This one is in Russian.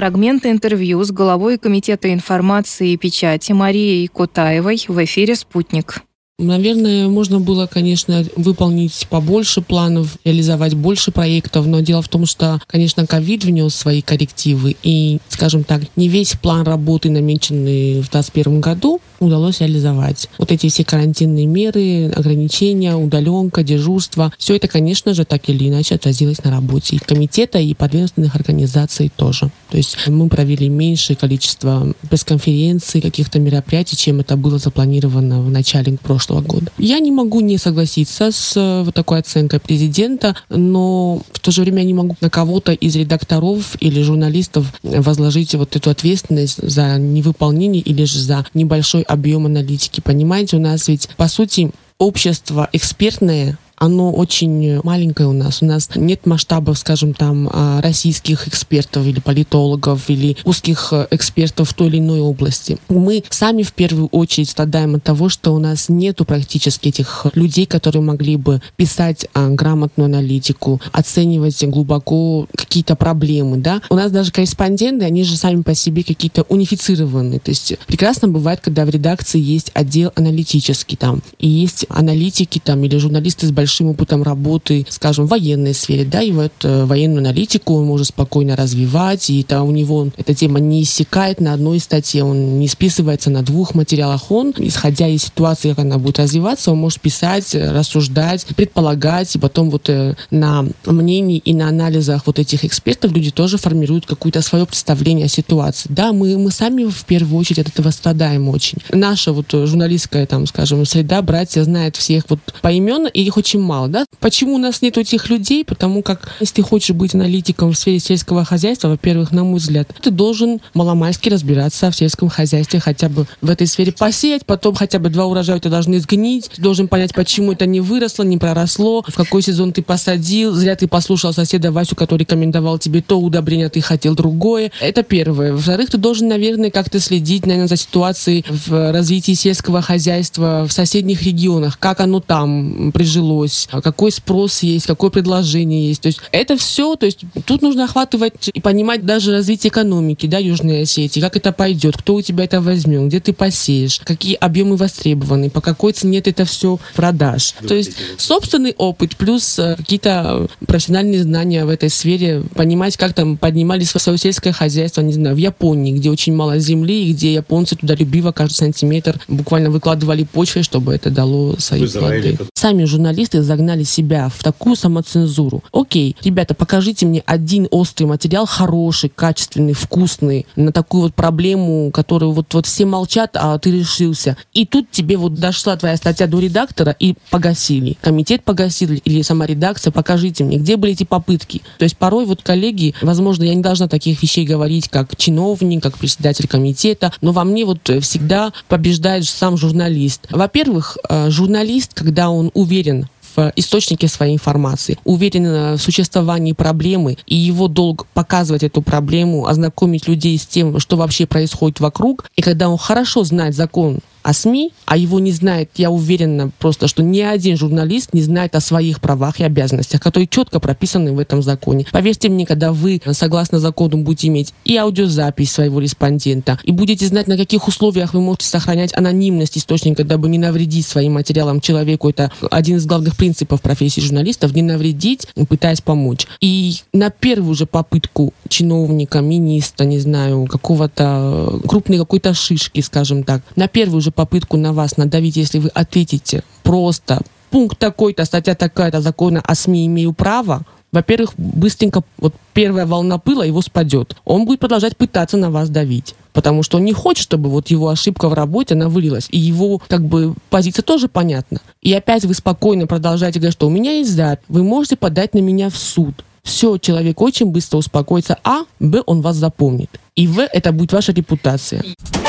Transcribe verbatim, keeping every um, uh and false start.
Фрагменты интервью с главой Комитета информации и печати Марией Кутаевой в эфире «Спутник». Наверное, можно было, конечно, выполнить побольше планов, реализовать больше проектов, но дело в том, что, конечно, ковид внес свои коррективы, и, скажем так, не весь план работы, намеченный в двадцать первом году, удалось реализовать. Вот эти все карантинные меры, ограничения, удаленка, дежурство, все это, конечно же, так или иначе отразилось на работе и комитета, и подведомственных организаций тоже. То есть мы провели меньшее количество пресс-конференций, каких-то мероприятий, чем это было запланировано в начале прошлого года. Я не могу не согласиться с вот такой оценкой президента, но в то же время я не могу на кого-то из редакторов или журналистов возложить вот эту ответственность за невыполнение или же за небольшой объем аналитики. Понимаете, у нас ведь, по сути, общество экспертное, оно очень маленькое у нас. У нас нет масштабов, скажем, там, российских экспертов или политологов, или узких экспертов в той или иной области. Мы сами в первую очередь страдаем от того, что у нас нету практически этих людей, которые могли бы писать а, грамотную аналитику, оценивать глубоко какие-то проблемы, да. У нас даже корреспонденты, они же сами по себе какие-то унифицированные. То есть прекрасно бывает, когда в редакции есть отдел аналитический там, и есть аналитики там, или журналисты с большим опытом работы, скажем, в военной сфере, да, и вот э, военную аналитику он может спокойно развивать, и это у него эта тема не иссякает на одной статье, он не списывается на двух материалах, он, исходя из ситуации, как она будет развиваться, он может писать, рассуждать, предполагать, и потом вот э, на мнении и на анализах вот этих экспертов люди тоже формируют какое-то свое представление о ситуации. Да, мы, мы сами в первую очередь от этого страдаем очень. Наша вот журналистская, там, скажем, среда, братья знают всех вот поименно, и их очень мало, да? Почему у нас нет этих людей? Потому как, если ты хочешь быть аналитиком в сфере сельского хозяйства, во-первых, на мой взгляд, ты должен маломальски разбираться в сельском хозяйстве, хотя бы в этой сфере посеять, потом хотя бы два урожая у тебя должны сгнить, ты должен понять, почему это не выросло, не проросло, в какой сезон ты посадил, зря ты послушал соседа Васю, который рекомендовал тебе то удобрение, а ты хотел другое. Это первое. Во-вторых, ты должен, наверное, как-то следить, наверное, за ситуацией в развитии сельского хозяйства в соседних регионах, как оно там прижилось, какой спрос есть, какое предложение есть. То есть это все, то есть тут нужно охватывать и понимать даже развитие экономики, да, Южной Осетии, как это пойдет, кто у тебя это возьмет, где ты посеешь, какие объемы востребованы, по какой цене ты это все продашь. То есть собственный опыт плюс какие-то профессиональные знания в этой сфере, понимать, как там поднимались свое сельское хозяйство, не знаю, в Японии, где очень мало земли, и где японцы трудолюбиво каждый сантиметр буквально выкладывали почвой, чтобы это дало свои плоды. Сами журналисты загнали себя в такую самоцензуру. Окей, ребята, покажите мне один острый материал, хороший, качественный, вкусный, на такую вот проблему, которую вот, вот все молчат, а ты решился. И тут тебе вот дошла твоя статья до редактора и погасили. Комитет погасил или сама редакция, покажите мне, где были эти попытки. То есть порой вот коллеги, возможно, я не должна таких вещей говорить, как чиновник, как председатель комитета, но во мне вот всегда побеждает сам журналист. Во-первых, журналист, когда он уверен в источнике своей информации, уверен в существовании проблемы, и его долг показывать эту проблему, ознакомить людей с тем, что вообще происходит вокруг. И когда он хорошо знает закон о СМИ, а его не знает, я уверена просто, что ни один журналист не знает о своих правах и обязанностях, которые четко прописаны в этом законе. Поверьте мне, когда вы, согласно закону, будете иметь и аудиозапись своего респондента, и будете знать, на каких условиях вы можете сохранять анонимность источника, дабы не навредить своим материалам человеку, это один из главных принципов профессии журналистов, не навредить, пытаясь помочь. И на первую же попытку чиновника, министра, не знаю, какого-то крупной какой-то шишки, скажем так, на первую же попытку на вас надавить, если вы ответите просто пункт такой-то, статья такая-то закона о СМИ имею право, во-первых, быстренько вот первая волна пыла его спадет. Он будет продолжать пытаться на вас давить, потому что он не хочет, чтобы вот его ошибка в работе, она вылилась. И его как бы позиция тоже понятна. И опять вы спокойно продолжаете говорить, что у меня есть запись, вы можете подать на меня в суд. Все, человек очень быстро успокоится, а, б, он вас запомнит. И в, это будет ваша репутация.